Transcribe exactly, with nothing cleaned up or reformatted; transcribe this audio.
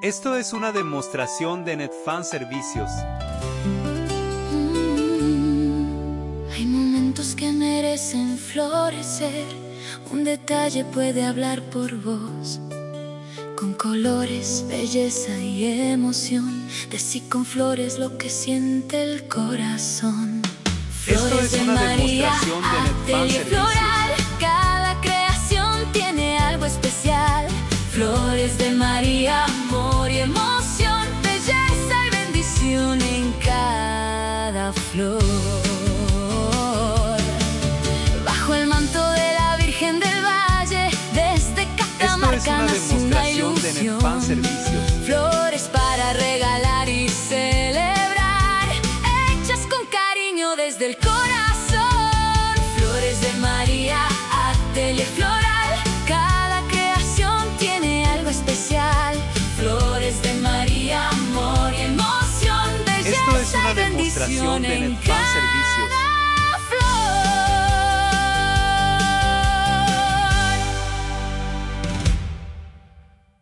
Esto es una demostración de Netfan Servicios. Mm, hay momentos que merecen florecer. Un detalle puede hablar por vos. Con colores, belleza y emoción. Decí con flores lo que siente el corazón. Esto es Flores de una María, demostración de Netfan Atelier Servicios. Floral. Cada creación tiene algo especial. Flores de María, amor y emoción, belleza y bendición en cada flor. Bajo el manto de la Virgen del Valle, desde Catamarca nace una ilusión. De Netfan Servicios. Flores para regalar y celebrar, hechas con cariño desde el corazón. Flores de María, Atelier Floral. Cada creación tiene algo especial. Flores de María, amor y emoción, belleza Esto es una y bendición demostración de en Netfan cada Servicios.